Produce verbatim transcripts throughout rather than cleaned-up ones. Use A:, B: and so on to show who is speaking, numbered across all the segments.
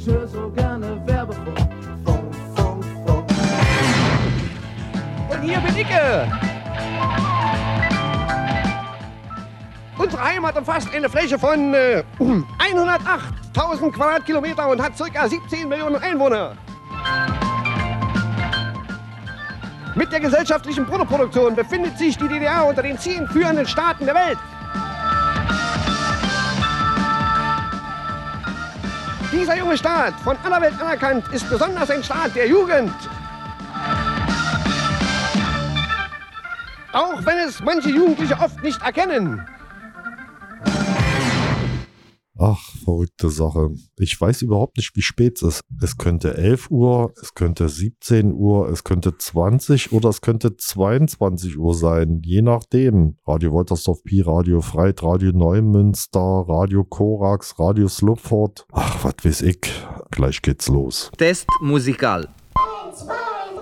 A: ich höre so gerne Werbefunk. Funk, Funk, Funk.
B: Und hier bin ich. Unsere Heimat umfasst eine Fläche von äh, hundertachttausend Quadratkilometer und hat ca. siebzehn Millionen Einwohner. Mit der gesellschaftlichen Bruttoproduktion befindet sich die D D R unter den zehn führenden Staaten der Welt. Dieser junge Staat, von aller Welt anerkannt, ist besonders ein Staat der Jugend. Auch wenn es manche Jugendliche oft nicht erkennen.
C: Ach, verrückte Sache. Ich weiß überhaupt nicht, wie spät es ist. Es könnte elf Uhr, es könnte siebzehn Uhr, es könnte zwanzig oder es könnte zweiundzwanzig Uhr sein. Je nachdem. Radio Woltersdorf Pi, Radio Freit, Radio Neumünster, Radio Korax, Radio Slupford. Ach, was weiß ich. Gleich geht's los.
D: Test musikal.
E: eins, zwei,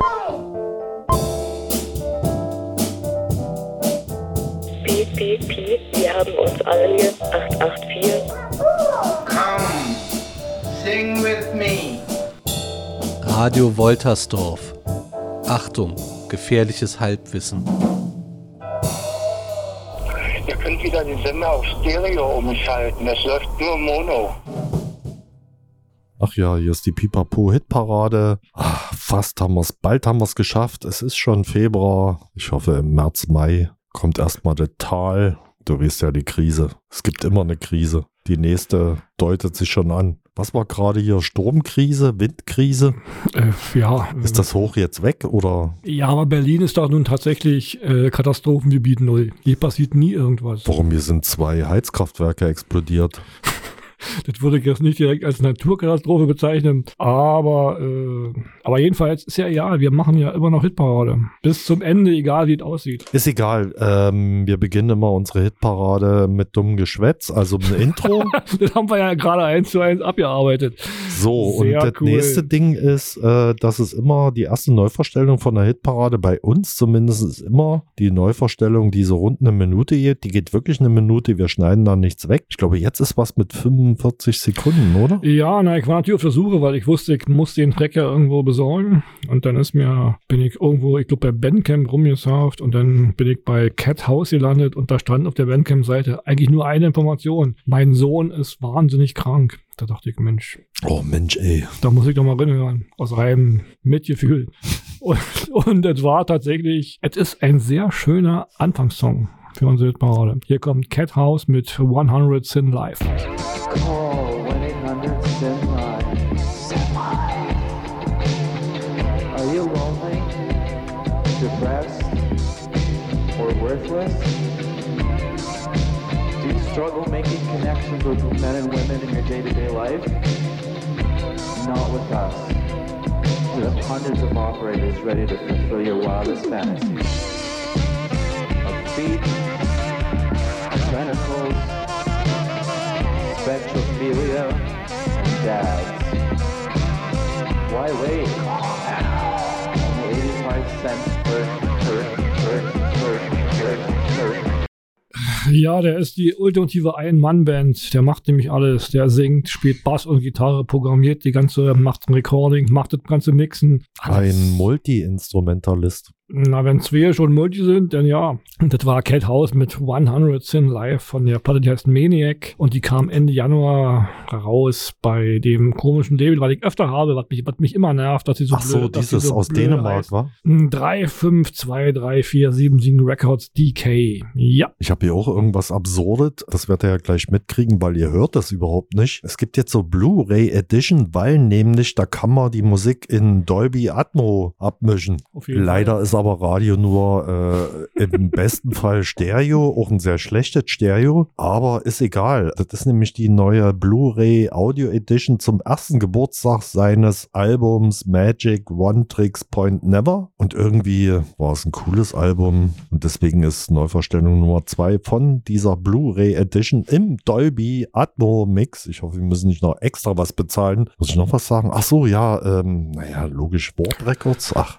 E: drei.
F: Piep, piep, piep, wir haben uns alle lieb. acht acht vier.
G: Come, sing with me.
H: Radio Woltersdorf. Achtung, gefährliches Halbwissen.
I: Ihr könnt wieder den Sender auf Stereo umschalten, das läuft nur Mono.
C: Ach ja, hier ist die Pipapo-Hitparade. Ach, fast haben wir es, bald haben wir es geschafft. Es ist schon Februar. Ich hoffe, im März, Mai kommt erstmal das Tal. Du weißt ja, die Krise. Es gibt immer eine Krise. Die nächste deutet sich schon an. Was war gerade hier? Sturmkrise? Windkrise?
J: Äh, ja.
C: Ist das hoch jetzt weg, oder?
J: Ja, aber Berlin ist doch nun tatsächlich äh, Katastrophengebiet null. Hier passiert nie irgendwas.
C: Warum? Hier sind zwei Heizkraftwerke explodiert.
J: Das würde ich jetzt nicht direkt als Naturkatastrophe bezeichnen, aber, äh, aber jedenfalls ist ja egal, wir machen ja immer noch Hitparade. Bis zum Ende, egal wie es aussieht.
C: Ist egal, ähm, wir beginnen immer unsere Hitparade mit dummem Geschwätz, also ein Intro.
J: Das haben wir ja gerade eins zu eins abgearbeitet.
C: So,
J: Sehr
C: und das
J: cool.
C: nächste Ding ist, äh, dass es immer die erste Neuvorstellung von der Hitparade, bei uns zumindest, ist immer die Neuvorstellung, die so rund eine Minute geht. Die geht wirklich eine Minute, wir schneiden da nichts weg. Ich glaube, jetzt ist was mit fünfundvierzig Sekunden, oder?
J: Ja, na, ich war natürlich auf der Suche, weil ich wusste, ich muss den Track ja irgendwo besorgen. Und dann ist mir, bin ich irgendwo, ich glaube, bei Bandcamp rumgesurft und dann bin ich bei Cat House gelandet und da stand auf der Bandcamp-Seite eigentlich nur eine Information. Mein Sohn ist wahnsinnig krank. Da dachte ich, Mensch.
C: Oh Mensch, ey.
J: Da muss ich doch mal reinhören. Aus reinem Mitgefühl. Und, und es war tatsächlich, es ist ein sehr schöner Anfangssong für unsere Hitparade. Hier kommt Cat House mit hundert Sin Live.
A: Call one eight hundred S I N live. Are you lonely, depressed, or worthless? Do you struggle making connections with men and women in your day-to-day life? Not with us. We have hundreds of operators ready to fulfill your wildest fantasies. Of feet, tentacles, spectrophilia, and dads. Why wait? Only eighty-five cents per, per, per, per, per, per.
J: Ja, der ist die ultimative Ein-Mann-Band. Der macht nämlich alles. Der singt, spielt Bass und Gitarre, programmiert die ganze, macht ein Recording, macht das ganze Mixen. Alles.
C: Ein Multi-Instrumentalist.
J: Na, wenn zwei schon Multi sind, dann ja. Und das war Cat House mit hundert Sin Live von der Platte, die heißt Maniac. Und die kam Ende Januar raus bei dem komischen Label, weil ich öfter habe, was mich, was mich immer nervt, dass sie so
C: Ach so,
J: blöd,
C: dieses
J: so
C: aus Dänemark, wa?
J: drei fünf zwei drei vier sieben sieben Records D K. Ja.
C: Ich habe hier auch irgendwas Absurdes. Das werdet ihr ja gleich mitkriegen, weil ihr hört das überhaupt nicht. Es gibt jetzt so Blu-ray Edition, weil nämlich da kann man die Musik in Dolby Atmo abmischen. Leider ist aber Radio nur äh, im besten Fall Stereo, auch ein sehr schlechtes Stereo, aber ist egal. Das ist nämlich die neue Blu-ray Audio Edition zum ersten Geburtstag seines Albums Magic One Tricks Point Never und irgendwie war es ein cooles Album und deswegen ist Neuvorstellung Nummer zwei von dieser Blu-ray Edition im Dolby Atmo Mix. Ich hoffe, wir müssen nicht noch extra was bezahlen. Muss ich noch was sagen? Ach so, ja, ähm, naja, logisch, Warp Records. Ach.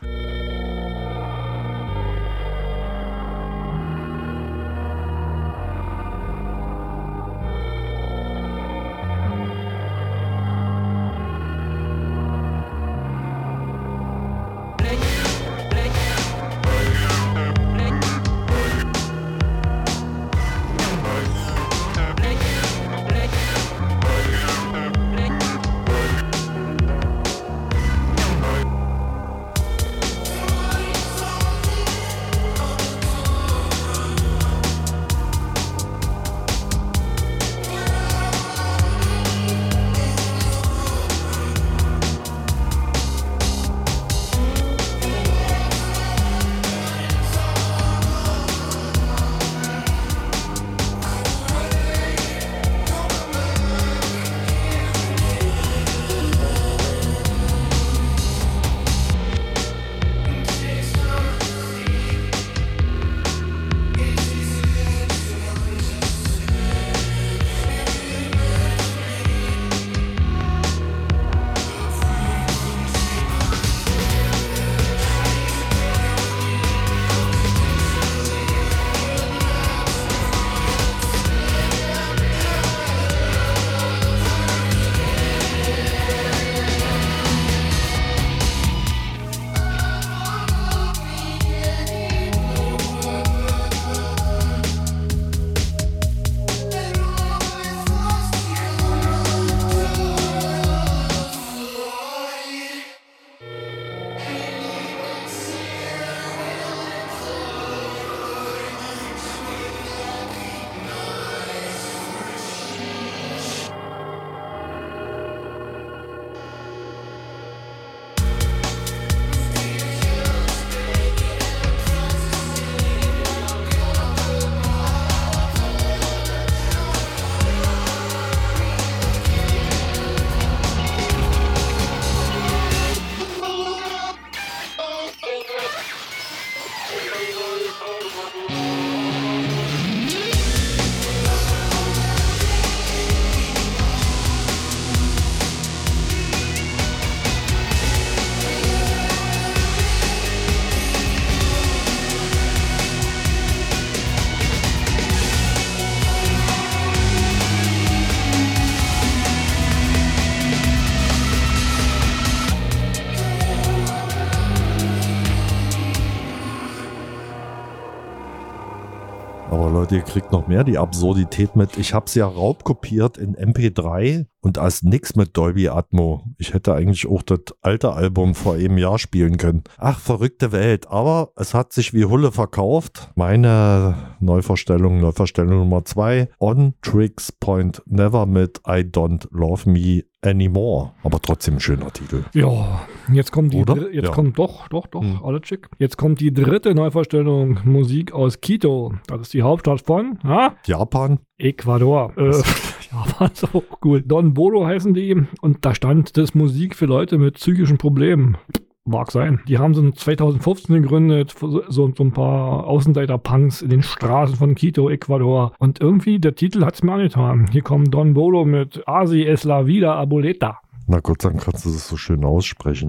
C: Leute, ihr kriegt noch mehr die Absurdität mit. Ich habe es ja raubkopiert in M P drei und als nix mit Dolby Atmo. Ich hätte eigentlich auch das alte Album vor einem Jahr spielen können. Ach, verrückte Welt. Aber es hat sich wie Hulle verkauft. Meine Neuvorstellung, Neuvorstellung Nummer zwei. On Tricks Point Never mit I Don't Love Me Anymore. Aber trotzdem ein schöner Titel.
J: Ja, jetzt kommt die, dr- jetzt
C: ja.
J: kommt doch, doch, doch, hm. alles schick. Jetzt kommt die dritte Neuvorstellung, Musik aus Quito. Das ist die Hauptstadt von ha?
C: Japan.
J: Ecuador. Äh, Japan ist auch cool. Don Bolo heißen die und da stand das Musik für Leute mit psychischen Problemen. Mag sein. Die haben so zwanzig fünfzehn gegründet, so, so ein paar Außenseiter-Punks in den Straßen von Quito, Ecuador. Und irgendwie, der Titel hat's mir angetan. Hier kommt Don Bolo mit Así es la vida aboleta.
C: Na Gott sei Dank kannst du das so schön aussprechen.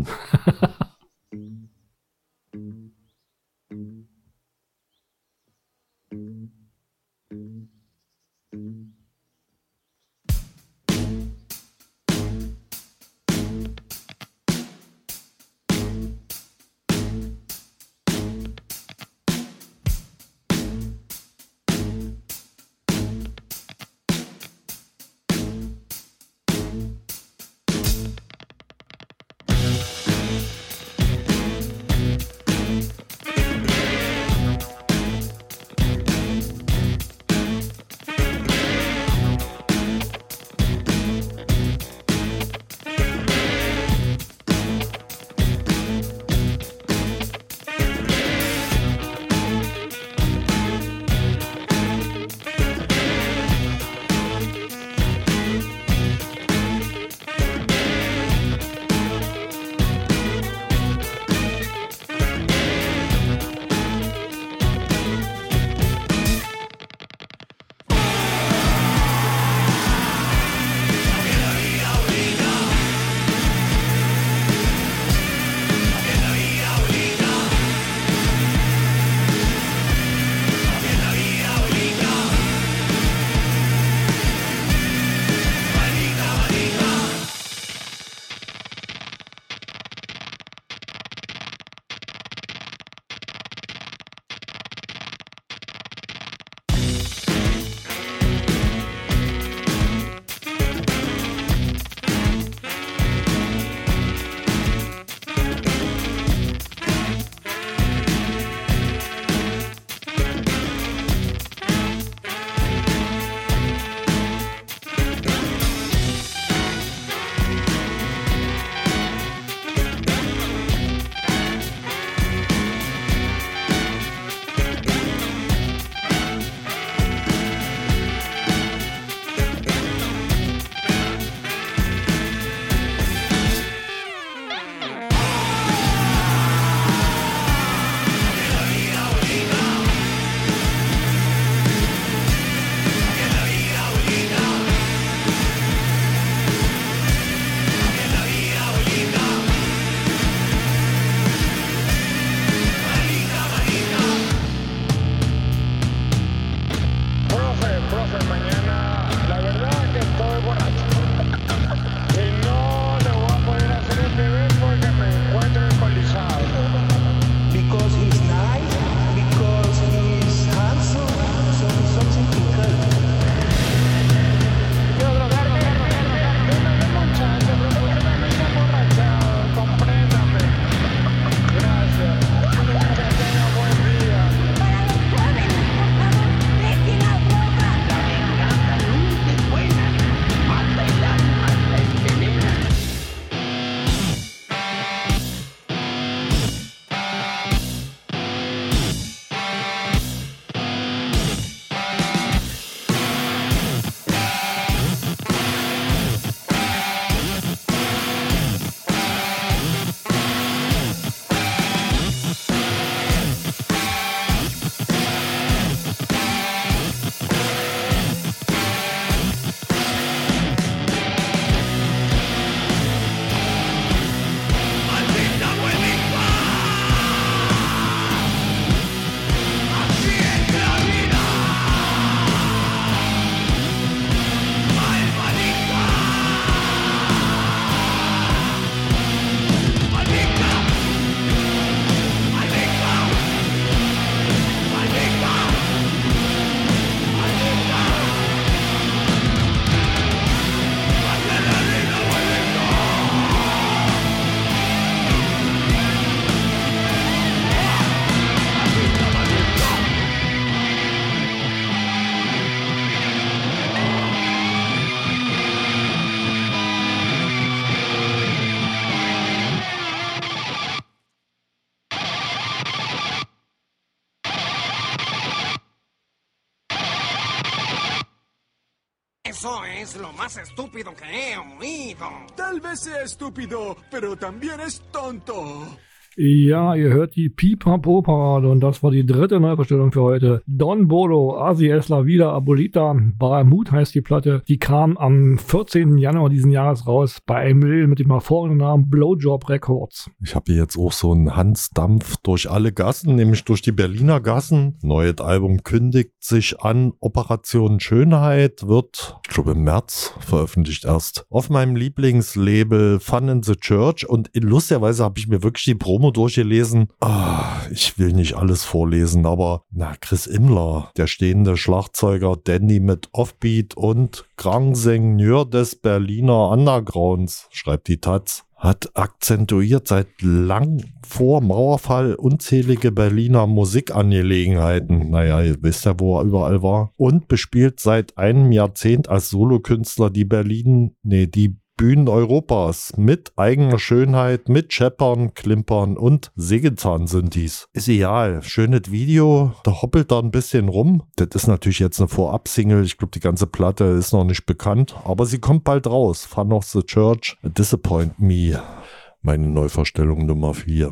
D: Eso es lo más estúpido que he oído.
K: Tal vez sea estúpido, pero también es tonto.
J: Ja, ihr hört die Pipapo-Parade und das war die dritte Neuverstellung für heute. Don Bolo, Así es la vida abuelita, Bahamut heißt die Platte. Die kam am vierzehnten Januar diesen Jahres raus bei einem Label mit dem hervorragenden Namen Blowjob Records.
C: Ich habe hier jetzt auch so einen Hansdampf durch alle Gassen, nämlich durch die Berliner Gassen. Neues Album kündigt sich an. Operation Schönheit wird, ich glaube im März, veröffentlicht erst. Auf meinem Lieblingslabel Fun in the Church und lustigerweise habe ich mir wirklich die Promo durchgelesen. Ah, ich will nicht alles vorlesen, aber na, Chris Immler, der stehende Schlagzeuger Danny mit Offbeat und Grand Seigneur des Berliner Undergrounds, schreibt die Taz, hat akzentuiert seit lang vor Mauerfall unzählige Berliner Musikangelegenheiten. Naja, ihr wisst ja, wo er überall war. Und bespielt seit einem Jahrzehnt als Solokünstler die Berlin, nee, die Bühnen Europas mit eigener Schönheit, mit Scheppern, Klimpern und Sägezahn-Synthes. Ist egal. Schönes Video. Da hoppelt da ein bisschen rum. Das ist natürlich jetzt eine Vorab-Single. Ich glaube, die ganze Platte ist noch nicht bekannt. Aber sie kommt bald raus. Fun of the Church. Disappoint Me. Meine Neuverstellung Nummer vier.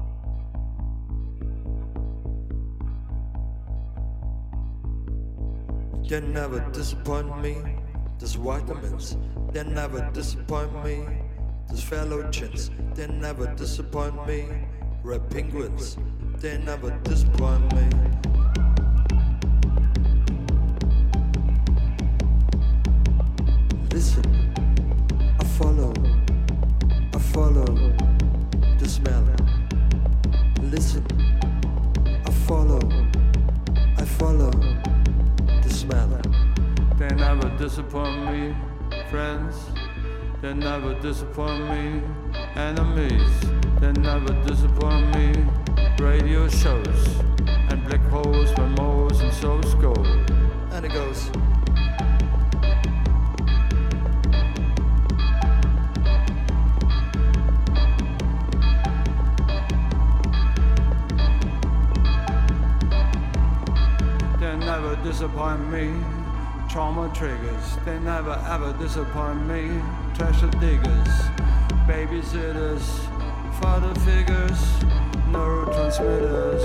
L: You never disappoint me. There's vitamins, they never disappoint me. There's fellow chins, they never disappoint me. Red penguins, they never disappoint me. Listen, I follow, I follow the smell. Listen, I follow, I follow the smell.
M: They never disappoint me, friends. They never disappoint me, enemies. They never disappoint me, radio shows and black holes where Mo's and souls go.
L: And it goes.
M: They never disappoint me. Trauma triggers, they never ever disappoint me. Treasure diggers, babysitters, father figures, neurotransmitters.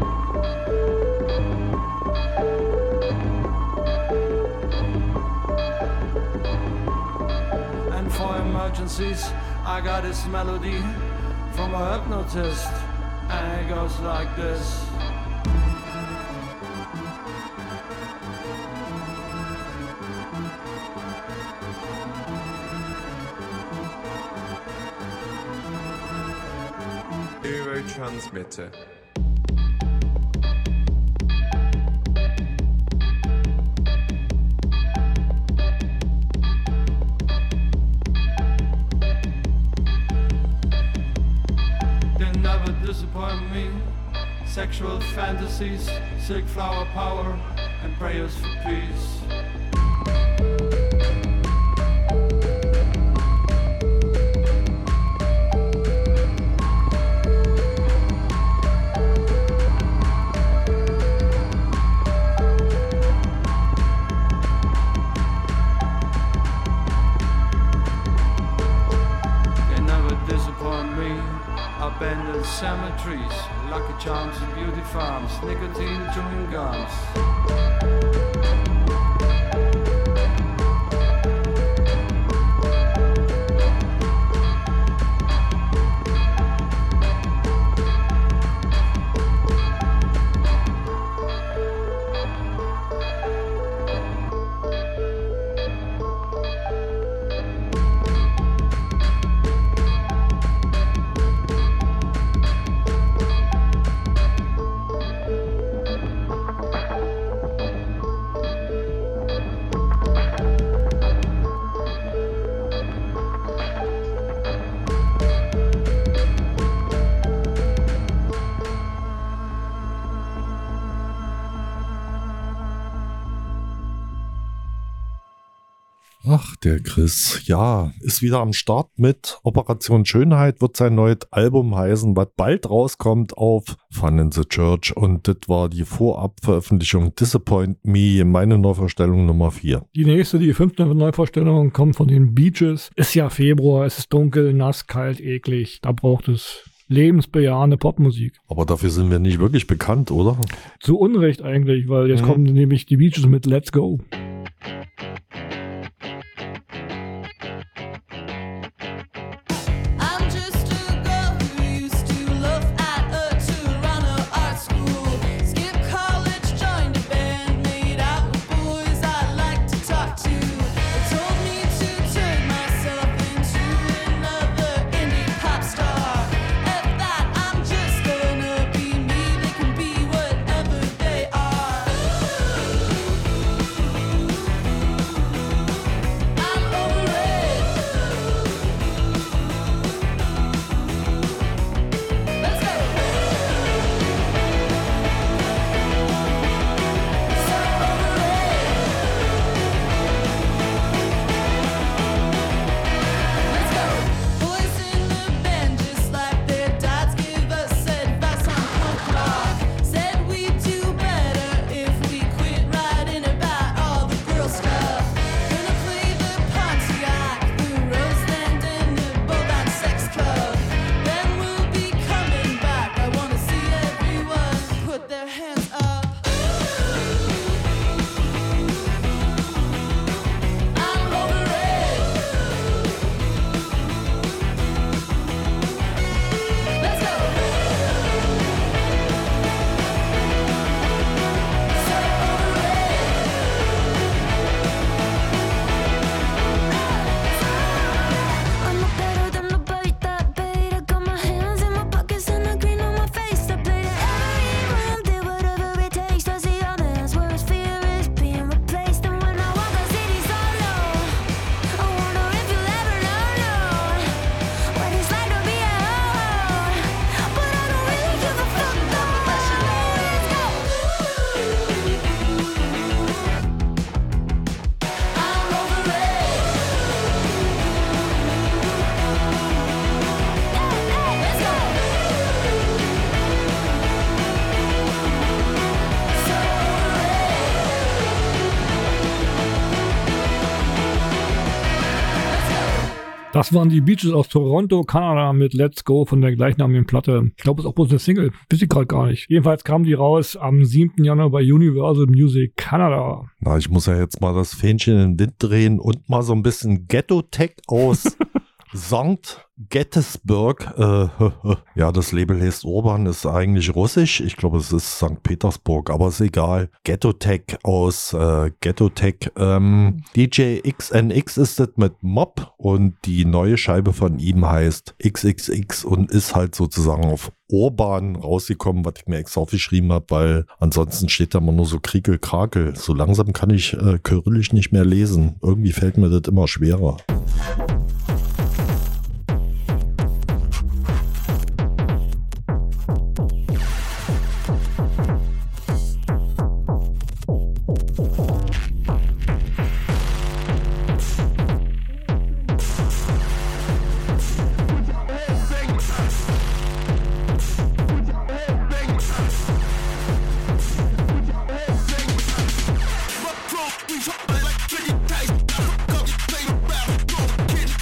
M: And for emergencies, I got this melody from a hypnotist, and it goes like this.
N: Transmitter.
M: They never disappoint me. Sexual fantasies, silk flower power, and prayers for peace. Abandoned cemeteries, Lucky Charms and beauty farms, nicotine chewing gums.
C: Der Chris, ja, ist wieder am Start mit Operation Schönheit, wird sein neues Album heißen, was bald rauskommt auf Fun in the Church. Und das war die Vorabveröffentlichung Disappoint Me, meine Neuvorstellung Nummer vier.
J: Die nächste, die fünfte Neuvorstellung, kommt von den Beaches. Ist ja Februar, es ist dunkel, nass, kalt, eklig. Da braucht es lebensbejahende Popmusik.
C: Aber dafür sind wir nicht wirklich bekannt, oder?
J: Zu Unrecht eigentlich, weil jetzt mhm. kommen nämlich die Beaches mit Let's Go. Das waren die Beaches aus Toronto, Kanada mit Let's Go von der gleichnamigen Platte. Ich glaube, es ist auch bloß eine Single. Weiß ich gerade gar nicht. Jedenfalls kam die raus am siebten Januar bei Universal Music Canada.
C: Na, ich muss ja jetzt mal das Fähnchen in den Wind drehen und mal so ein bisschen Ghetto-Tech aus Sankt Gettysburg. Äh, ja, das Label heißt Urban, ist eigentlich russisch. Ich glaube, es ist Sankt Petersburg, aber ist egal. Ghetto-Tech aus äh, Ghetto-Tech. Ähm, D J X N X ist das mit Mob und die neue Scheibe von ihm heißt X X X und ist halt sozusagen auf Urban rausgekommen, was ich mir extra aufgeschrieben habe, weil ansonsten steht da immer nur so Kriekel-Krakel. So langsam kann ich äh, kyrillisch nicht mehr lesen. Irgendwie fällt mir das immer schwerer.
O: Kids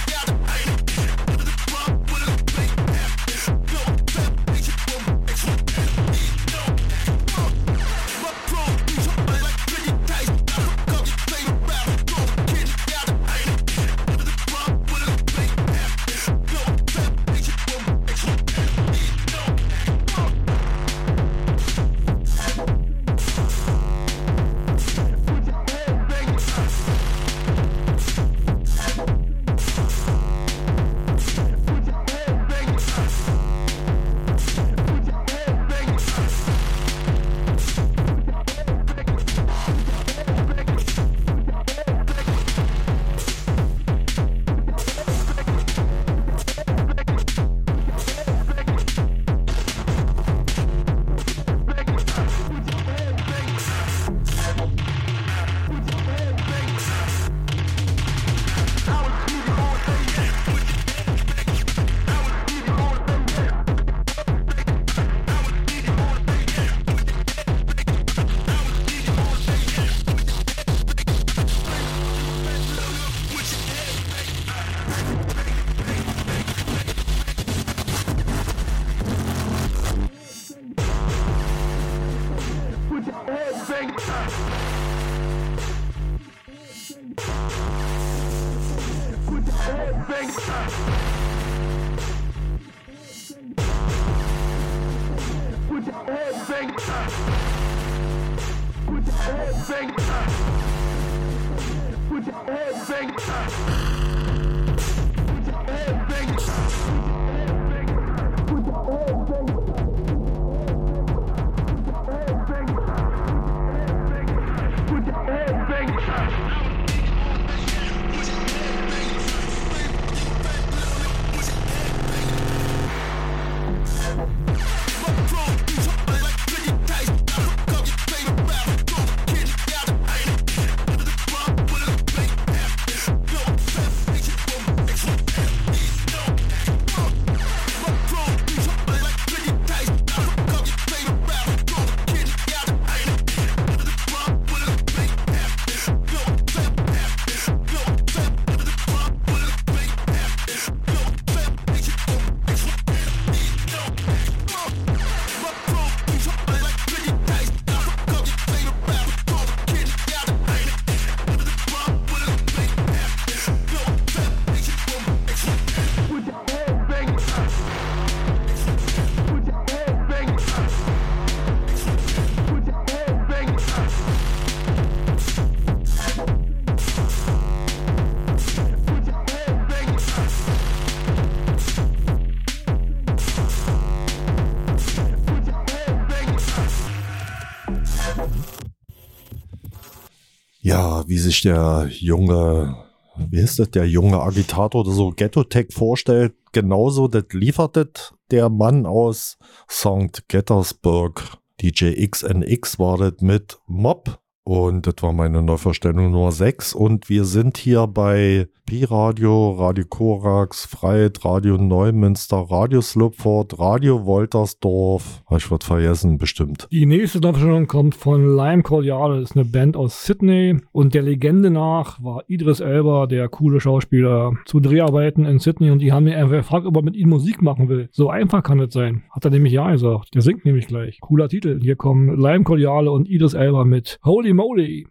C: Ja, wie sich der junge, wie ist das, der junge Agitator oder so Ghetto-Tech vorstellt, genauso, das liefert das der Mann aus Sankt Gettysburg. D J X N X war das mit Mob und das war meine Neuverstellung Nummer sechs und wir sind hier bei Pi-Radio, Radio Korax, Freiheit, Radio Neumünster, Radio Slupford, Radio Woltersdorf. Habe ich was vergessen, bestimmt.
J: Die nächste Neuverstellung kommt von Lime Cordiale, das ist eine Band aus Sydney und der Legende nach war Idris Elba, der coole Schauspieler, zu Dreharbeiten in Sydney und die haben mir einfach gefragt, ob er mit ihnen Musik machen will. So einfach kann das sein. Hat er nämlich ja gesagt. Der singt nämlich gleich. Cooler Titel. Hier kommen Lime Cordiale und Idris Elba mit Holy Moly.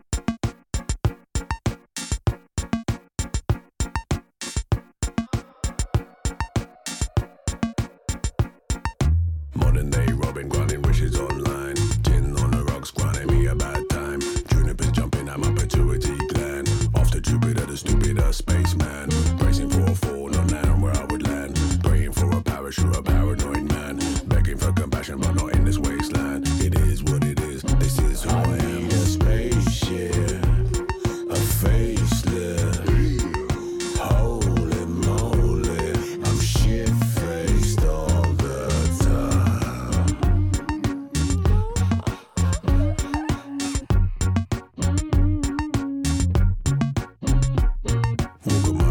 O: Spaceman, bracing for a fall, not knowing where I would land. Praying for a parachute, a paranoid man. Begging for compassion, but not in this wasteland. It is what it is, this is who I, I am. A spaceship, a facelift. Holy moly, I'm shit-faced all the time. Walk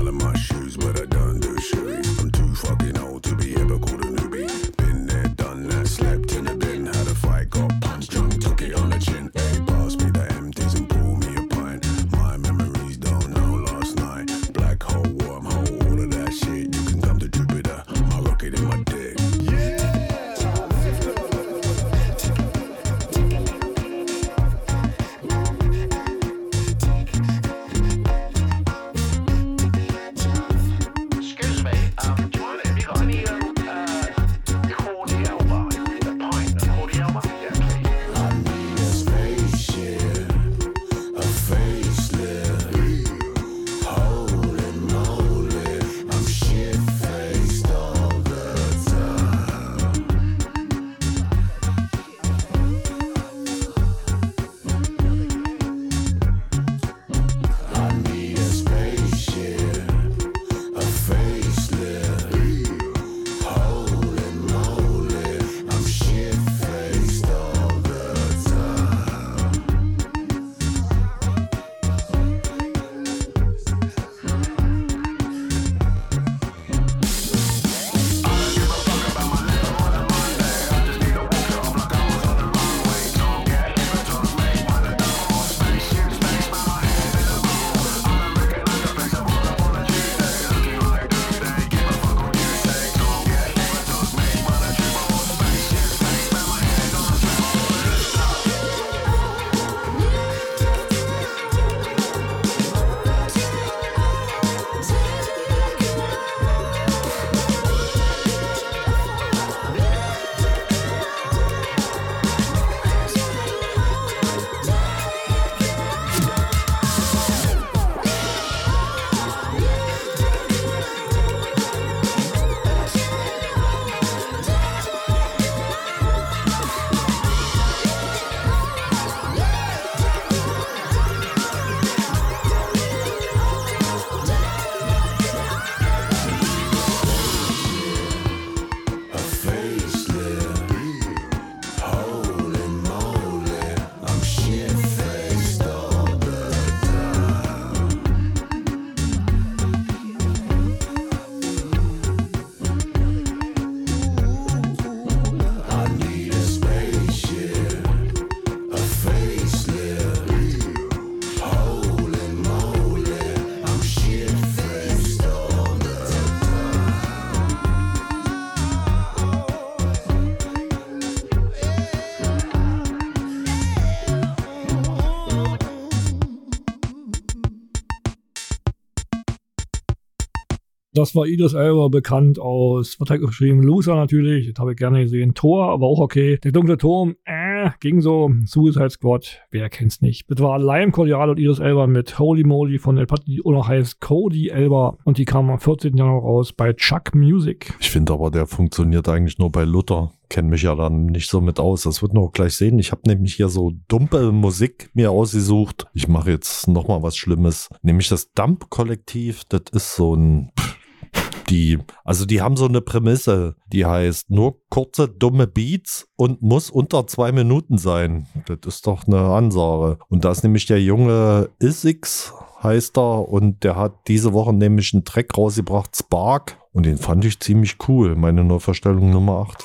J: Das war Idris Elba, bekannt aus, was hat er geschrieben? Loser natürlich, das habe ich gerne gesehen. Tor, aber auch okay. Der dunkle Turm, äh, ging so. Suicide Squad, wer kennt's nicht. Das war Liam Cordial und Idris Elba mit Holy Moly von der Platte, die auch noch heißt Cody Elba. Und die kam am vierzehnten Januar raus bei Chuck Music.
C: Ich finde aber, der funktioniert eigentlich nur bei Luther. Kenne mich ja dann nicht so mit aus. Das wird man auch gleich sehen. Ich habe nämlich hier so dumpfe Musik mir ausgesucht. Ich mache jetzt nochmal was Schlimmes. Nämlich das Dump-Kollektiv. Das ist so ein... Die, also die haben so eine Prämisse, die heißt nur kurze, dumme Beats und muss unter zwei Minuten sein. Das ist doch eine Ansage. Und da ist nämlich der junge Isix, heißt er, und der hat diese Woche nämlich einen Track rausgebracht, Spark, und den fand ich ziemlich cool. Meine Neuverstellung Nummer acht.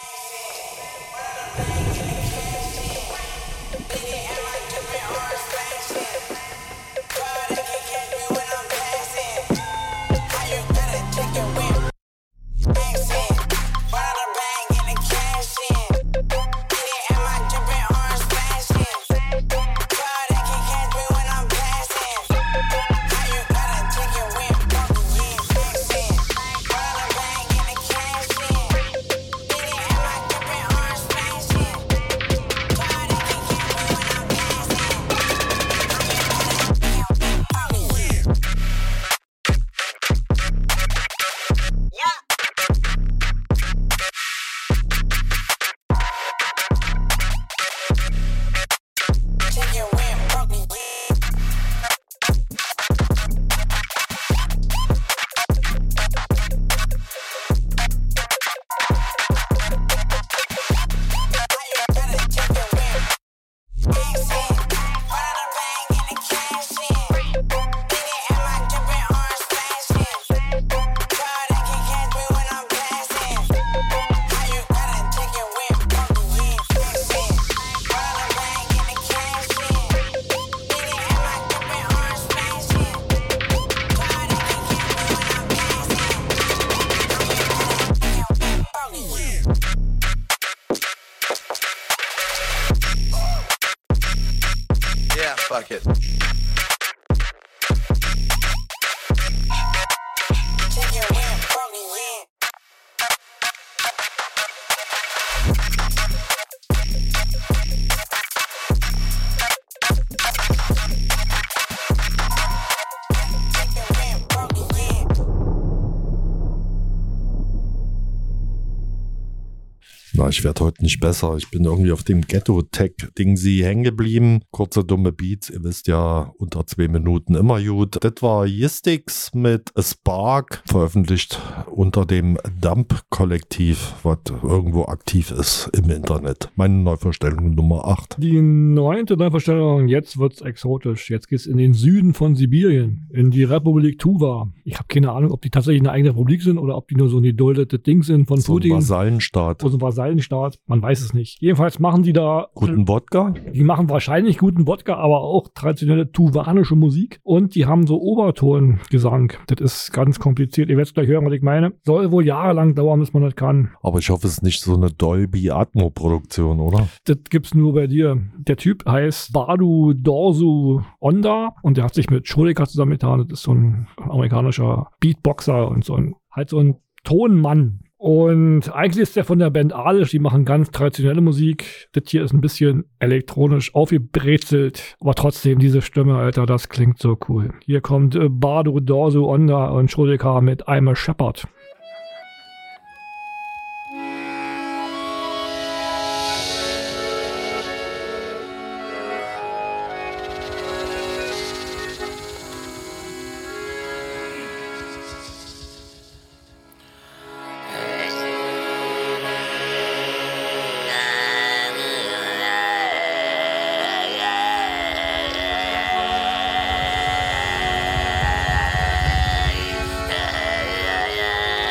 P: Fuck it.
C: Na, ich werde heute nicht besser. Ich bin irgendwie auf dem Ghetto-Tech-Ding-Sie hängen geblieben. Kurze, dumme Beats. Ihr wisst ja, unter zwei Minuten immer gut. Das war Yistix mit A Spark, veröffentlicht unter dem Dump-Kollektiv, was irgendwo aktiv ist im Internet. Meine Neuverstellung Nummer acht.
J: Die neunte Neuverstellung, jetzt wird's exotisch. Jetzt geht's in den Süden von Sibirien, in die Republik Tuva. Ich habe keine Ahnung, ob die tatsächlich eine eigene Republik sind oder ob die nur so ein geduldetes Ding sind von
C: so
J: Putin.
C: So ein Vasallenstaat.
J: So ein Vasallenstaat. Man weiß es nicht. Jedenfalls machen die da...
C: Guten Wodka?
J: Die machen wahrscheinlich guten Wodka, aber auch traditionelle tuvanische Musik. Und die haben so Obertongesang. Das ist ganz kompliziert. Ihr werdet gleich hören, was ich meine. Soll wohl jahrelang dauern, bis man das kann.
C: Aber ich hoffe, es ist nicht so eine Dolby Atmo-Produktion, oder?
J: Das gibt's nur bei dir. Der Typ heißt Badu Dorsu Onda und der hat sich mit Scholika zusammengetan. Das ist so ein amerikanischer Beatboxer und so ein, halt so ein Tonmann. Und eigentlich ist der von der Band Alish, die machen ganz traditionelle Musik. Das hier ist ein bisschen elektronisch aufgebrezelt, aber trotzdem diese Stimme, Alter, das klingt so cool. Hier kommt äh, Badu Dorsu Onda und Scholika mit I'm a Shepherd.
Q: Yeah.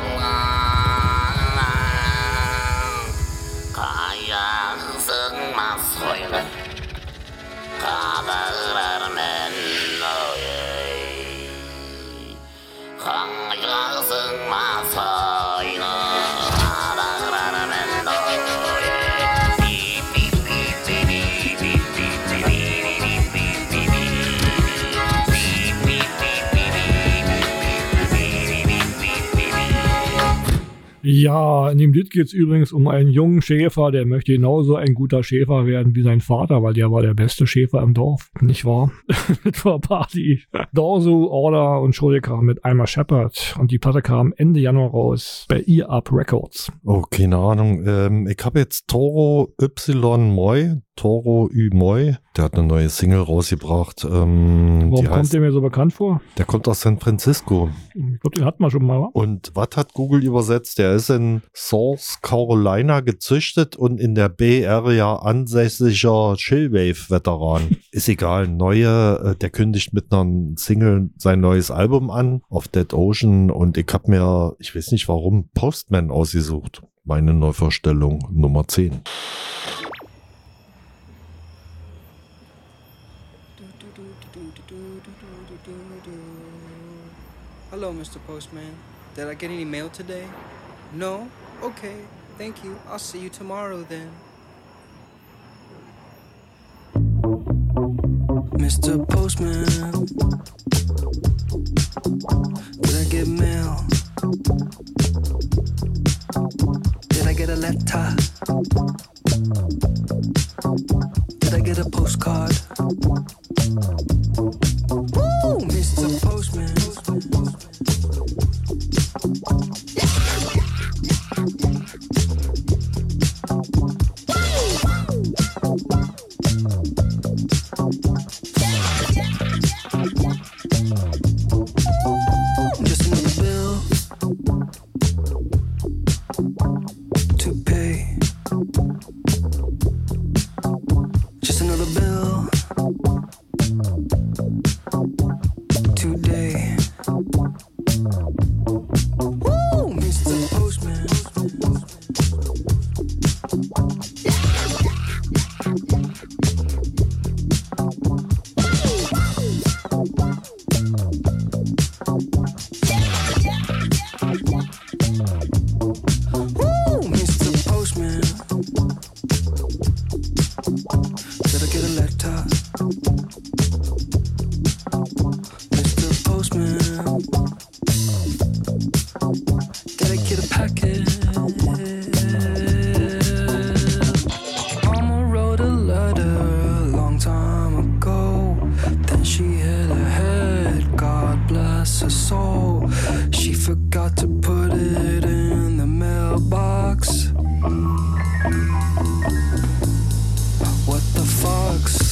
J: Ja, in dem Lied geht es übrigens um einen jungen Schäfer, der möchte genauso ein guter Schäfer werden wie sein Vater, weil der war der beste Schäfer im Dorf, nicht wahr? Mit der Party. Dorso, Order und Schulika mit Alma Shepherd und die Platte kam Ende Januar raus bei E-Up Records.
C: Oh, keine Ahnung. Ähm, ich habe jetzt Toro Y Moi, Toro Ü Moi, der hat eine neue Single rausgebracht. Ähm,
J: Warum
C: die
J: kommt
C: heißt,
J: der mir so bekannt vor?
C: Der kommt aus San Francisco.
J: Ich glaube, den hatten wir schon mal.
C: Und was hat Google übersetzt? Der ist in South Carolina gezüchtet und in der Bay Area ansässiger Chillwave-Veteran. Ist egal, neue, äh, der kündigt mit einer Single sein neues Album an, auf Dead Ocean, und ich habe mir, ich weiß nicht warum, Postman ausgesucht. Meine Neuvorstellung Nummer zehn.
Q: Hello, Mister Postman. Did I get any mail today? No? Okay, thank you. I'll see you tomorrow then. Mister Postman, did I get mail? Did I get a letter? Did I get a postcard? Woo, Mister Postman. Just another bill to pay. Just another bill today. Woo, Mister Postman. Woo, Mister Postman. Did I get a letter? Mister Postman. Did I get a packet? Mama wrote a letter a long time ago. Then she hit her head, God bless her soul. She forgot to put it in the mailbox. What the fucks?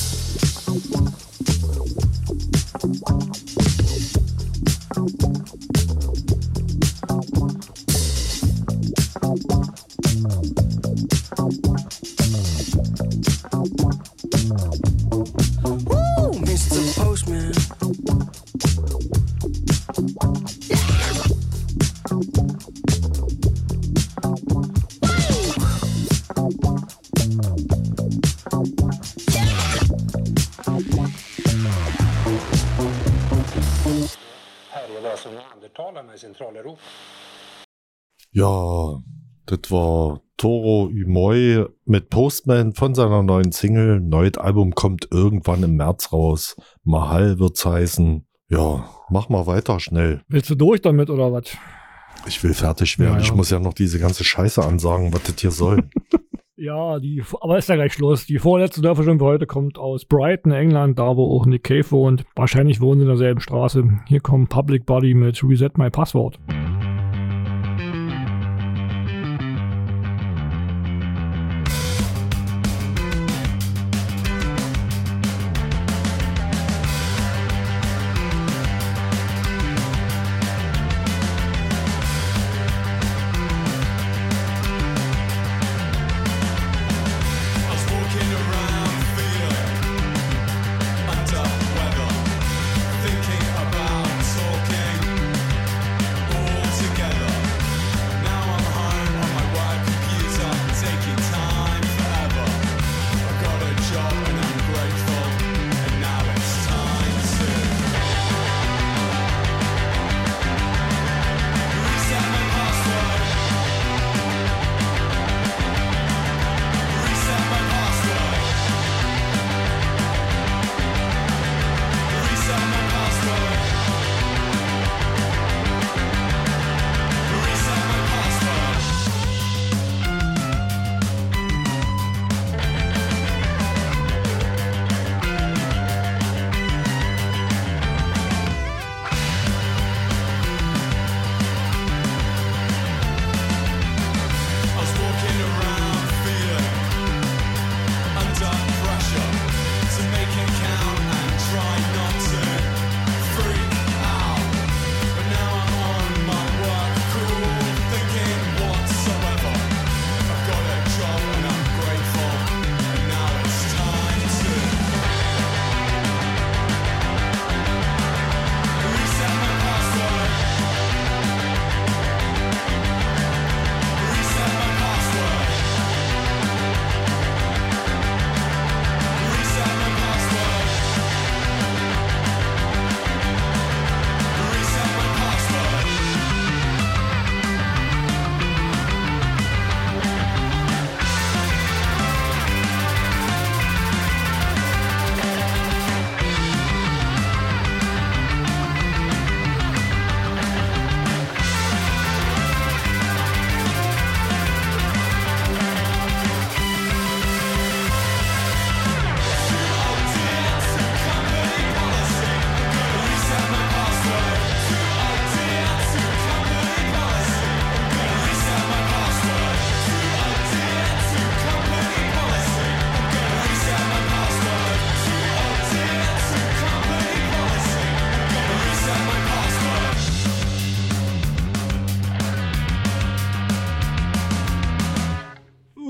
Q: Woo, Mister Postman.
R: Som neandertalarna i Centraleuropa.
C: Ja, das war Toro Ü Moi mit Postman von seiner neuen Single. Neues Album kommt irgendwann im März raus. Mahal wird's heißen. Ja, mach mal weiter schnell.
J: Willst du durch damit oder was?
C: Ich will fertig werden.
J: Ja, ja.
C: Ich muss ja noch diese ganze Scheiße ansagen, was das hier soll.
J: Ja, die, aber ist ja gleich Schluss. Die vorletzte Dörferstunde für heute kommt aus Brighton, England, da wo auch Nick Cave wohnt. Wahrscheinlich wohnen sie in derselben Straße. Hier kommt Public Body mit Reset My Password.
O: Thinking about talking all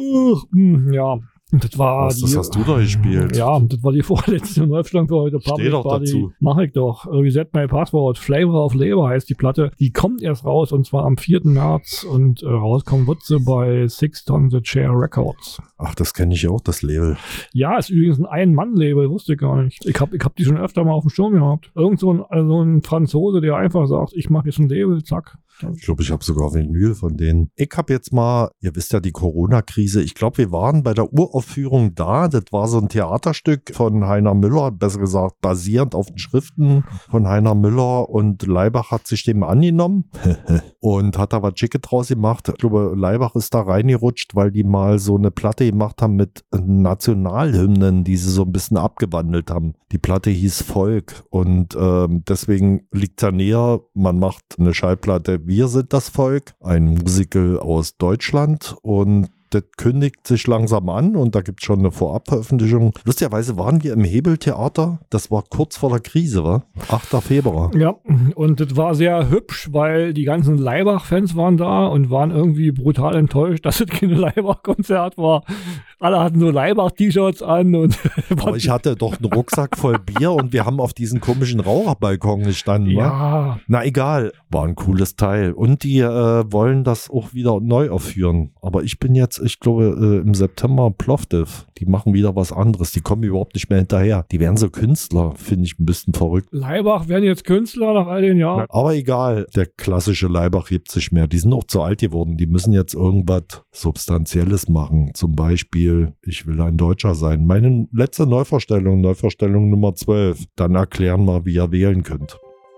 J: Ja. Das war
C: Was,
J: die,
C: das hast du da gespielt?
J: Ja, das war die vorletzte Neuaufstellung für heute.
C: Steh doch dazu.
J: Mach ich doch. Reset My Password. Flavor of Labor heißt die Platte. Die kommt erst raus und zwar am vierten März und äh, rauskommen wird sie bei Sixth on the Chair Records.
C: Ach, das kenne ich auch, das Label.
J: Ja, ist übrigens ein Ein-Mann-Label, wusste ich gar nicht. Ich hab, ich hab die schon öfter mal auf dem Schirm gehabt. Irgend so ein, also ein Franzose, der einfach sagt, ich mache jetzt ein Label, zack.
C: Ich glaube, ich habe sogar Vinyl von denen. Ich habe jetzt mal, ihr wisst ja, die Corona-Krise. Ich glaube, wir waren bei der Uraufführung da. Das war so ein Theaterstück von Heiner Müller, besser gesagt, basierend auf den Schriften von Heiner Müller. Und Laibach hat sich dem angenommen und hat da was Schickes draus gemacht. Ich glaube, Laibach ist da reingerutscht, weil die mal so eine Platte gemacht haben mit Nationalhymnen, die sie so ein bisschen abgewandelt haben. Die Platte hieß Volk und ähm, deswegen liegt da näher, man macht eine Schallplatte Wir sind das Volk, ein Musical aus Deutschland und das kündigt sich langsam an und da gibt es schon eine Vorabveröffentlichung. Lustigerweise waren wir im Hebeltheater, das war kurz vor der Krise, war achter Februar.
J: Ja, und das war sehr hübsch, weil die ganzen Laibach-Fans waren da und waren irgendwie brutal enttäuscht, dass es kein Laibach-Konzert war. Alle hatten so Laibach-T-Shirts an. Und
C: aber ich hatte doch einen Rucksack voll Bier und wir haben auf diesen komischen Raucherbalkon gestanden.
J: Ja.
C: Wa? Na egal, war ein cooles Teil. Und die äh, wollen das auch wieder neu aufführen. Aber ich bin jetzt, ich glaube, äh, im September Plovdiv. Die machen wieder was anderes. Die kommen überhaupt nicht mehr hinterher. Die werden so Künstler, finde ich ein bisschen verrückt.
J: Laibach werden jetzt Künstler nach all den Jahren.
C: Aber egal, der klassische Laibach gibt sich mehr. Die sind auch zu alt geworden. Die müssen jetzt irgendwas Substanzielles machen. Zum Beispiel Ich will ein Deutscher sein. Meine letzte Neuvorstellung, Neuvorstellung Nummer zwölf. Dann erklären wir, wie ihr wählen könnt.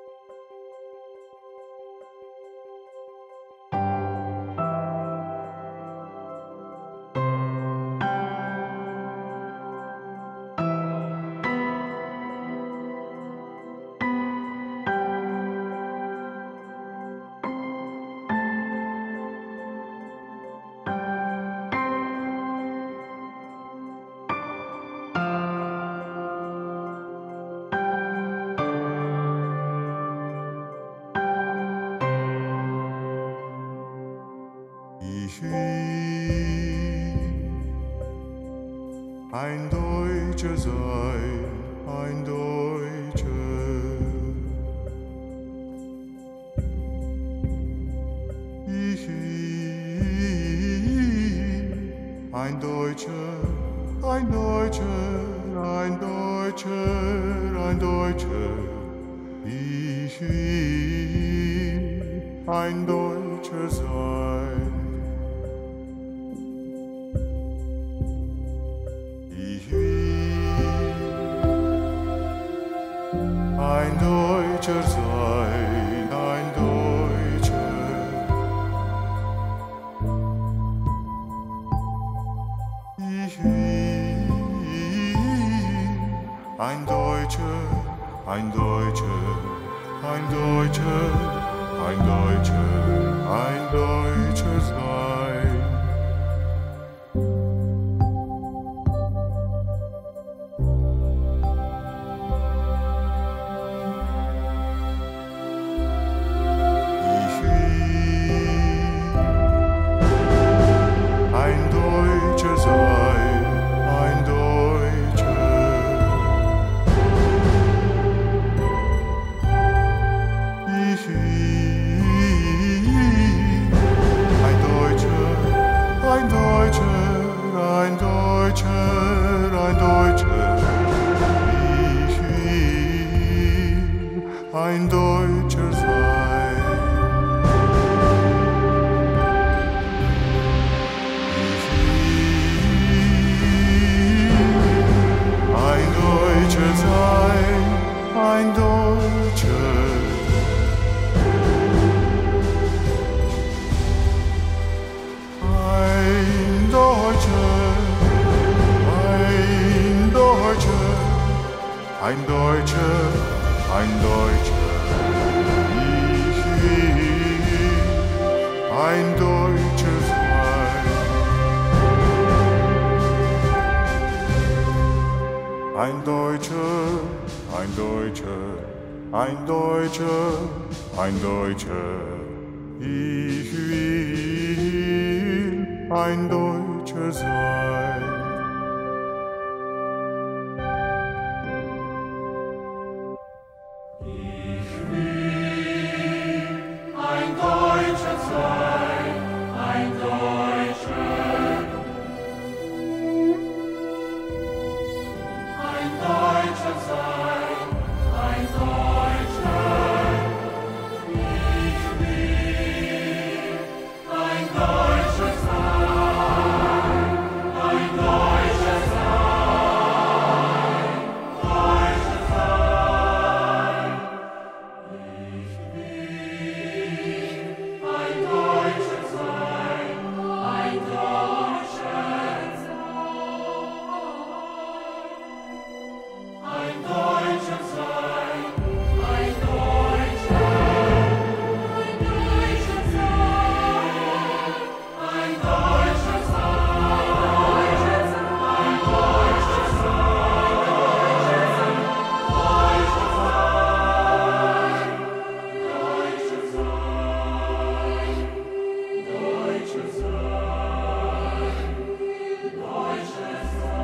S: Ein Deutscher sein, ein Deutscher. Ich, ein Deutscher, ein Deutscher, ein Deutscher, ein Deutscher. Ich will ein Deutscher sein. Ein Deutscher sein, ein Deutscher. Ich will ein Deutscher, ein Deutscher, ein Deutscher, ein Deutscher, ein Deutscher sein. Ein Deutscher sein. Ich will ein Deutscher sein, ein Deutscher. Ein Deutscher, ein Deutscher, ein Deutscher. Ein Deutscher, ich will ein Deutscher sein. Ein Deutscher, ein Deutscher, ein Deutscher, ein Deutscher. Ich will ein Deutscher Deutsche sein.
E: Ich will ein Deutscher sein, ein Deutscher. Ein Deutscher sein, ein Deutscher. Ich will ein Deutscher sein, ein Deutscher sein, Deutscher sein. Ich will ein Deutscher sein, ein Deutscher sein. Ein Deutscher sein, ein Deutscher. Ein Deutscher sein, ein Deutscher sein. Ein Deutscher sein, Deutscher sein. Deutscher sein, Deutscher sein. Deutscher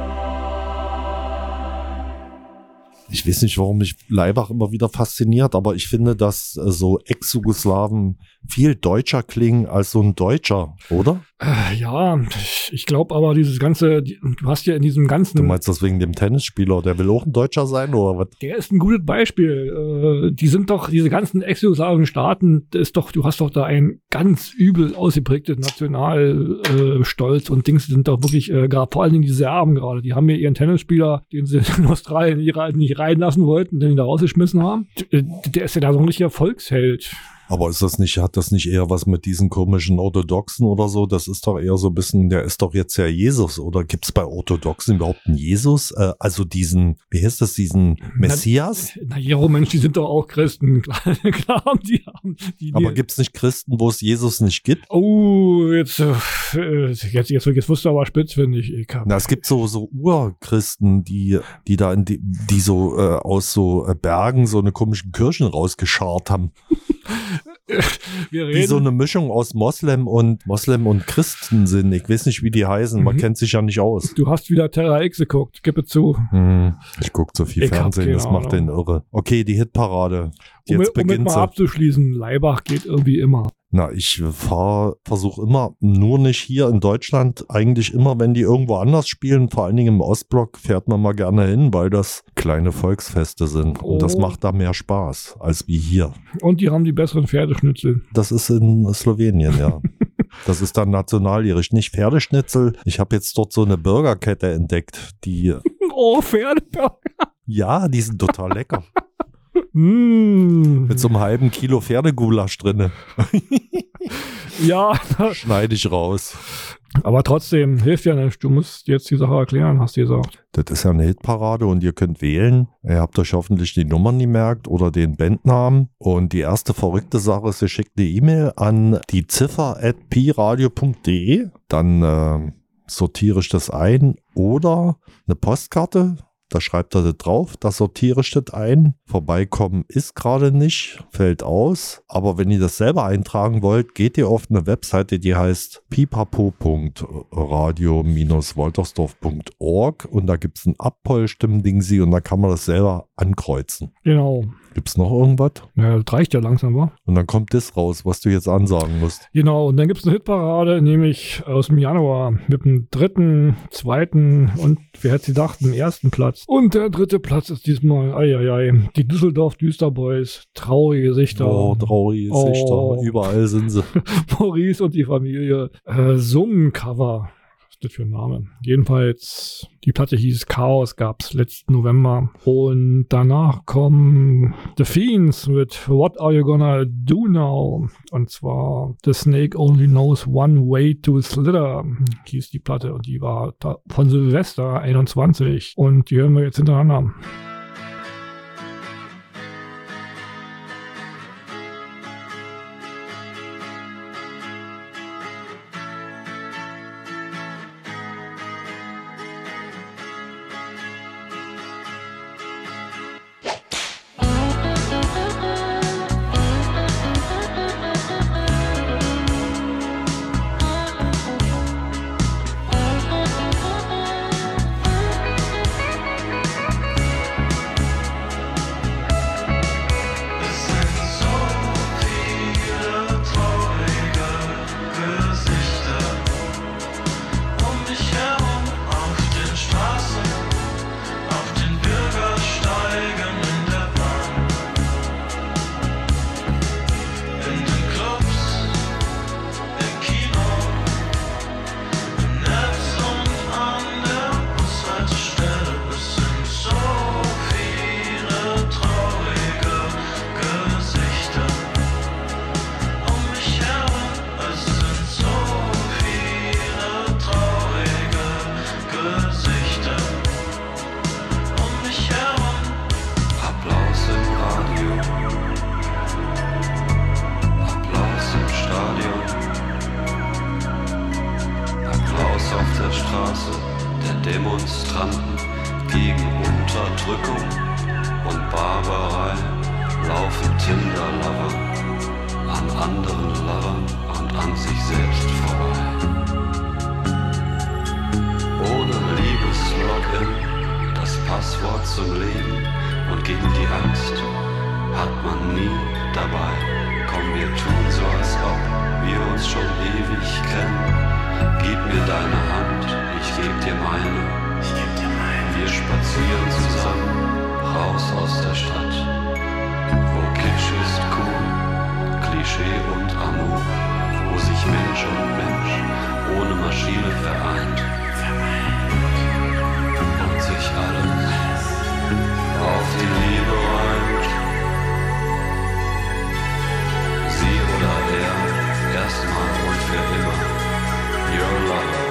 E: sein.
C: Ich weiß nicht, warum mich Laibach immer wieder fasziniert, aber ich finde, dass äh, so Ex-Jugoslawen viel deutscher klingen als so ein Deutscher, oder?
J: Äh, ja, ich glaube aber dieses ganze, die, du hast ja in diesem ganzen...
C: Du meinst das wegen dem Tennisspieler, der will auch ein Deutscher sein, oder was?
J: Der ist ein gutes Beispiel. Äh, die sind doch, diese ganzen ex-jugoslawischen Staaten, das ist doch, du hast doch da ein ganz übel ausgeprägtes Nationalstolz äh, und Dings sind doch wirklich, äh, gerade vor allen Dingen die Serben gerade, die haben ja ihren Tennisspieler, den sie in Australien nicht, rein, nicht reinlassen wollten, den da rausgeschmissen haben. Der ist ja da so ein richtiger Volksheld.
C: Aber ist das nicht, hat das nicht eher was mit diesen komischen Orthodoxen oder so? Das ist doch eher so ein bisschen, der ist doch jetzt ja Jesus. Oder gibt's bei Orthodoxen überhaupt einen Jesus? Äh, also diesen, wie heißt das, diesen Messias?
J: Na, na ja, Mensch, die sind doch auch Christen. Klar, klar die haben die, die,
C: Aber gibt's nicht Christen, wo es Jesus nicht gibt?
J: Oh, jetzt, äh, jetzt, jetzt, jetzt wirst du aber spitz, finde ich. ich
C: Na, es gibt so, so Urchristen, die, die da in die, die so, äh, aus so äh, Bergen so eine komischen Kirchen rausgescharrt haben.
J: Wir
C: die so eine Mischung aus Moslem und Moslem und Christen sind. Ich weiß nicht, wie die heißen. Man mhm. kennt sich ja nicht aus.
J: Du hast wieder Terra X geguckt. Gib es zu.
C: Hm. Ich gucke zu viel
J: ich
C: Fernsehen. Das macht den irre. Okay, die Hitparade. Jetzt
J: um,
C: beginnt
J: um mal
C: sie.
J: abzuschließen. Laibach geht irgendwie immer.
C: Na, ich fahre, versuche immer, nur nicht hier in Deutschland, eigentlich immer, wenn die irgendwo anders spielen, vor allen Dingen im Ostblock, fährt man mal gerne hin, weil das kleine Volksfeste sind.
J: Oh.
C: Und das macht da mehr Spaß, als wie hier.
J: Und die haben die besseren Pferdeschnitzel.
C: Das ist in Slowenien, ja. Das ist dann Nationalgericht, nicht Pferdeschnitzel. Ich habe jetzt dort so eine Burgerkette entdeckt, die...
J: Oh, Pferdeburger.
C: Ja, die sind total lecker.
J: Mm.
C: Mit so einem halben Kilo Pferdegulasch drinne.
J: Ja.
C: Schneide ich raus.
J: Aber trotzdem, hilft ja nicht. Du musst jetzt die Sache erklären, hast du gesagt.
C: Das ist ja eine Hitparade und ihr könnt wählen. Ihr habt euch hoffentlich die Nummern gemerkt oder den Bandnamen. Und die erste verrückte Sache ist, ihr schickt eine E-Mail an die Ziffer at pi radio punkt de. Dann äh, sortiere ich das ein. Oder eine Postkarte. Da schreibt er das drauf, da sortiere ich das ein. Vorbeikommen ist gerade nicht, fällt aus. Aber wenn ihr das selber eintragen wollt, geht ihr auf eine Webseite, die heißt pipapo punkt radio Bindestrich woltersdorf punkt org und da gibt es ein Abpolstimmen-Dingsi und da kann man das selber ankreuzen.
J: Genau.
C: Gibt es noch irgendwas?
J: Ja, das reicht ja langsam, wa?
C: Und dann kommt das raus, was du jetzt ansagen musst.
J: Genau, und dann gibt es eine Hitparade, nämlich aus dem Januar mit dem dritten, zweiten und wer hätte gedacht, dem ersten Platz. Und der dritte Platz ist diesmal, eieiei, die Düsseldorf Düsterboys, traurige Gesichter.
C: Oh, traurige Gesichter, oh. Überall sind sie.
J: Maurice und die Familie. Äh, Summencover. Was ist das für ein Name? Jedenfalls, die Platte hieß Chaos, gab es letzten November. Und danach kommen The Fiends mit What Are You Gonna Do Now? Und zwar The Snake Only Knows One Way to Slither hieß die Platte. Und die war von Silvester einundzwanzig. Und die hören wir jetzt hintereinander.
T: Masse der Demonstranten gegen Unterdrückung und Barbarei laufen Tinder-Lover an anderen Lovern und an sich selbst vorbei. Ohne Liebes-Login, das Passwort zum Leben und gegen die Angst hat man nie dabei. Komm, wir tun so, als ob wir uns schon ewig kennen. Gib mir deine Hand, ich geb dir meine. Ich geb dir meine. Wir spazieren zusammen raus aus der Stadt, wo Kitsch ist cool, Klischee und Amour, wo sich Mensch und Mensch ohne Maschine vereint und sich alles auf die Liebe reimt. Sie oder er, erstmal und für immer, your lover.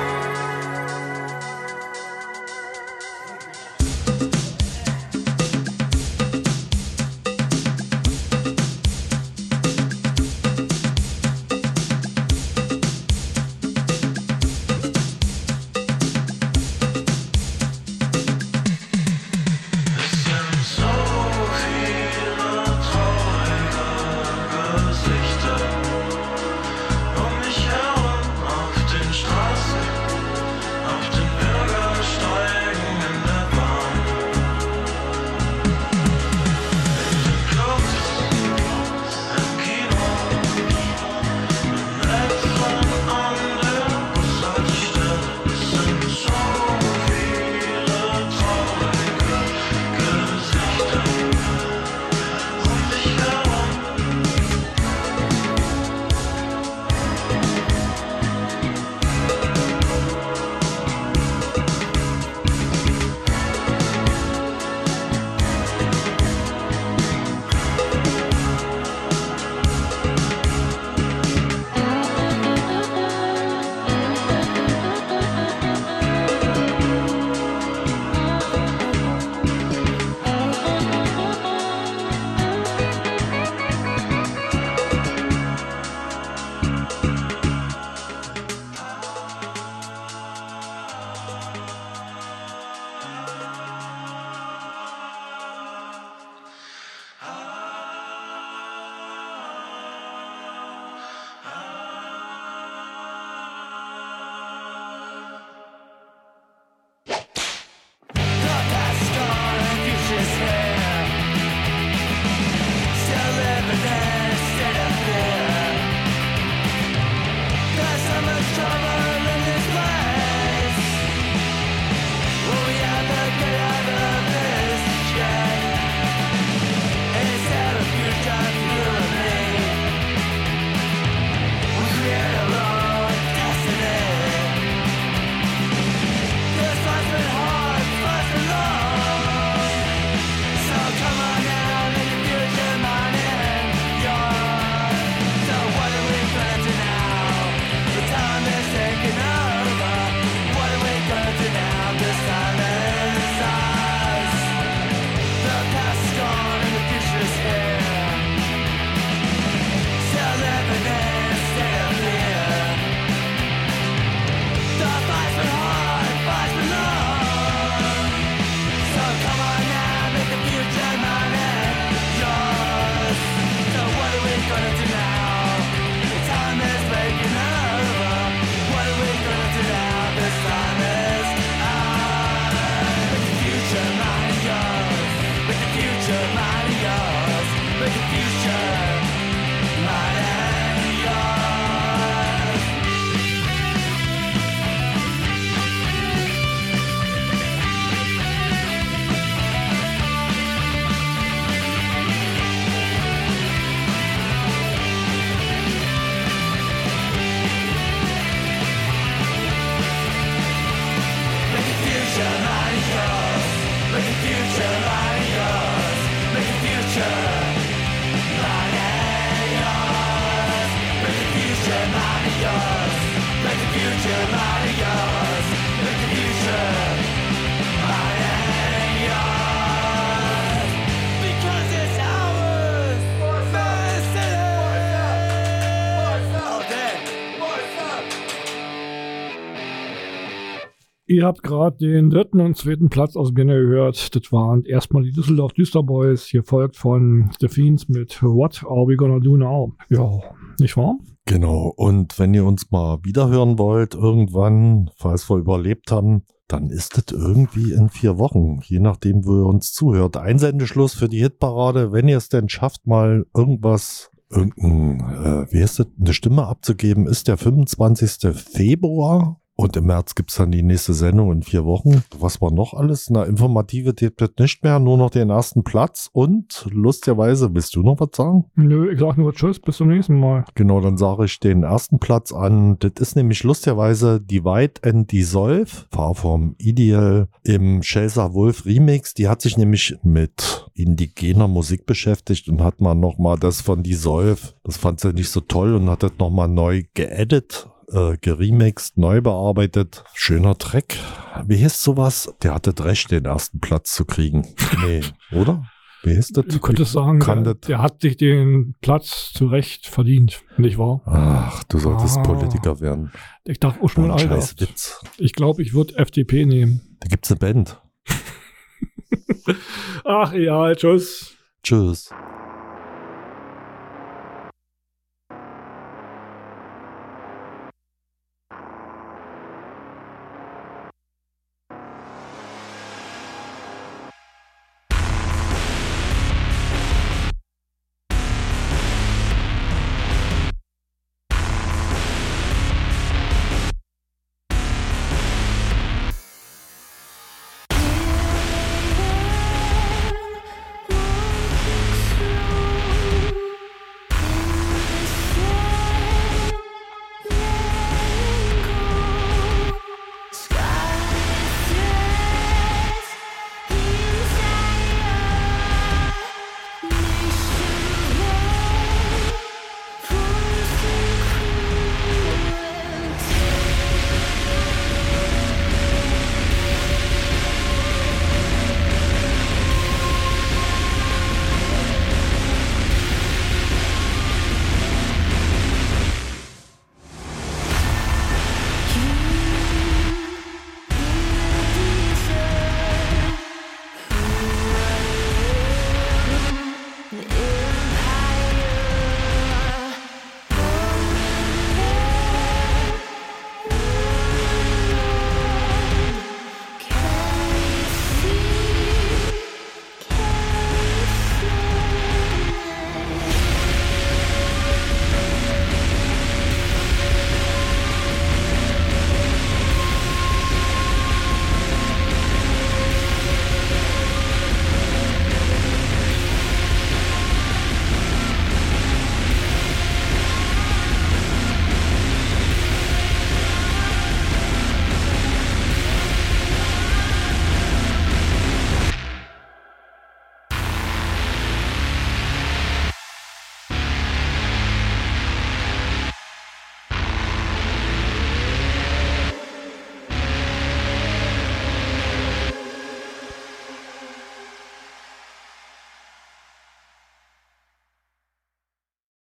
J: Ihr habt gerade den dritten und zweiten Platz aus Biene gehört. Das waren erstmal die Düsseldorf Düsterboys, gefolgt von The Fiends mit What Are We Gonna Do Now? Ja, nicht wahr?
C: Genau, und wenn ihr uns mal wiederhören wollt, irgendwann, falls wir überlebt haben, dann ist das irgendwie in vier Wochen, je nachdem, wo ihr uns zuhört. Einsendeschluss für die Hitparade, wenn ihr es denn schafft, mal irgendwas, irgendein, äh, wie heißt das, eine Stimme abzugeben, ist der fünfundzwanzigsten Februar. Und im März gibt's dann die nächste Sendung in vier Wochen. Was war noch alles? Na, Informative gibt es nicht mehr, nur noch den ersten Platz. Und lustigerweise, willst du noch was sagen?
J: Nö, ich sag nur Tschüss, bis zum nächsten Mal.
C: Genau, dann sage ich den ersten Platz an. Das ist nämlich lustigerweise Divide and Dissolve, war vom Ideal im Shelsa Wolf Remix. Die hat sich nämlich mit indigener Musik beschäftigt und hat mal nochmal das von Dissolve, das fand sie nicht so toll und hat das nochmal neu geedit. Äh, geremixed, neu bearbeitet. Schöner Track. Wie heißt sowas? Der hatte recht, den ersten Platz zu kriegen. Nee, oder? Wie heißt das?
J: Du könntest sagen, der, der hat sich den Platz zu Recht verdient, nicht wahr?
C: Ach, du solltest
J: ah,
C: Politiker werden.
J: Ich dachte auch schon mal
C: Scheiß Witz.
J: Ich glaube, ich würde F D P nehmen.
C: Da gibt's eine Band.
J: Ach ja, tschüss.
C: Tschüss.